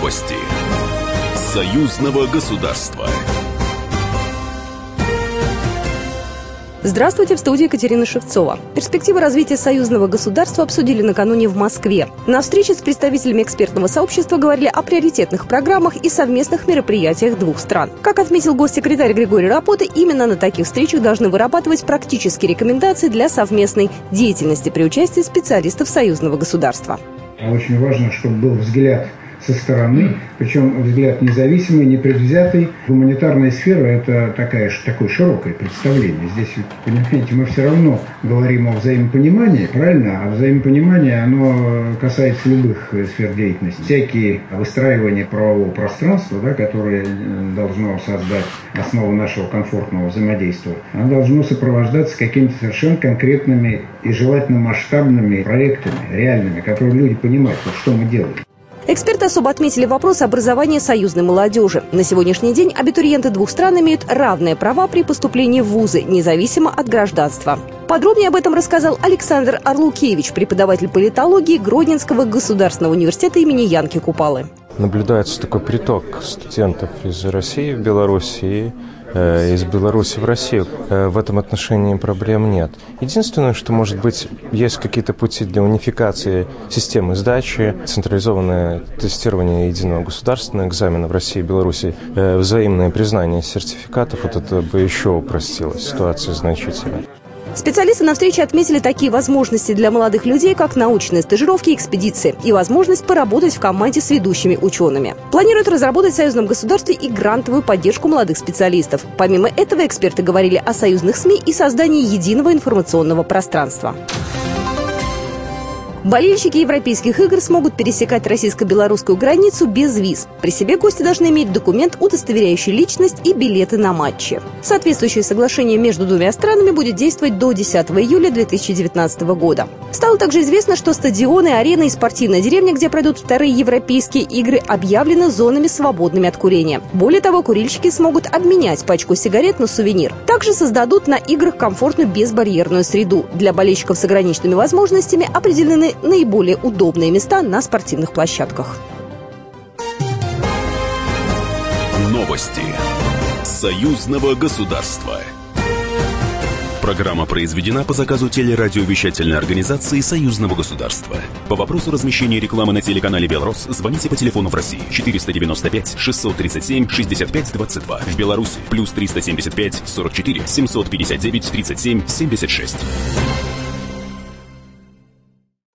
Новости союзного государства. Здравствуйте, в студии Екатерина Шевцова. Перспективы развития союзного государства обсудили накануне в Москве. На встрече с представителями экспертного сообщества говорили о приоритетных программах и совместных мероприятиях двух стран. Как отметил госсекретарь Григорий Рапота, именно на таких встречах должны вырабатывать практические рекомендации для совместной деятельности при участии специалистов союзного государства. Очень важно, чтобы был взгляд со стороны, причем взгляд независимый, непредвзятый. Гуманитарная сфера – это такое широкое представление. Здесь, понимаете, мы все равно говорим о взаимопонимании, правильно? А взаимопонимание, оно касается любых сфер деятельности. Всякие выстраивания правового пространства, которое должно создать основу нашего комфортного взаимодействия, оно должно сопровождаться какими-то совершенно конкретными и желательно масштабными проектами, реальными, которые люди понимают, что мы делаем. Эксперты особо отметили вопрос образования союзной молодежи. На сегодняшний день абитуриенты двух стран имеют равные права при поступлении в вузы, независимо от гражданства. Подробнее об этом рассказал Александр Орлукевич, преподаватель политологии Гродненского государственного университета имени Янки Купалы. Наблюдается такой приток студентов из России в Белоруссию, из Беларуси в Россию. В этом отношении проблем нет. Единственное, что, может быть, есть какие-то пути для унификации системы сдачи, централизованное тестирование единого государственного экзамена в России и Беларуси, взаимное признание сертификатов, вот это бы еще упростило ситуацию значительно. Специалисты на встрече отметили такие возможности для молодых людей, как научные стажировки и экспедиции, и возможность поработать в команде с ведущими учеными. Планируют разработать в союзном государстве и грантовую поддержку молодых специалистов. Помимо этого, эксперты говорили о союзных СМИ и создании единого информационного пространства. Болельщики европейских игр смогут пересекать российско-белорусскую границу без виз. При себе гости должны иметь документ, удостоверяющий личность, и билеты на матчи. Соответствующее соглашение между двумя странами будет действовать до 10 июля 2019 года. Стало также известно, что стадионы, арены и спортивная деревня, где пройдут вторые европейские игры, объявлены зонами, свободными от курения. Более того, курильщики смогут обменять пачку сигарет на сувенир. Также создадут на играх комфортную безбарьерную среду. Для болельщиков с ограниченными возможностями определены наиболее удобные места на спортивных площадках. Новости союзного государства. Программа произведена по заказу телерадиовещательной организации союзного государства. По вопросу размещения рекламы на телеканале «Белрос» звоните по телефону в России 495 637 65 22. В Беларуси +375 44 759 37 76.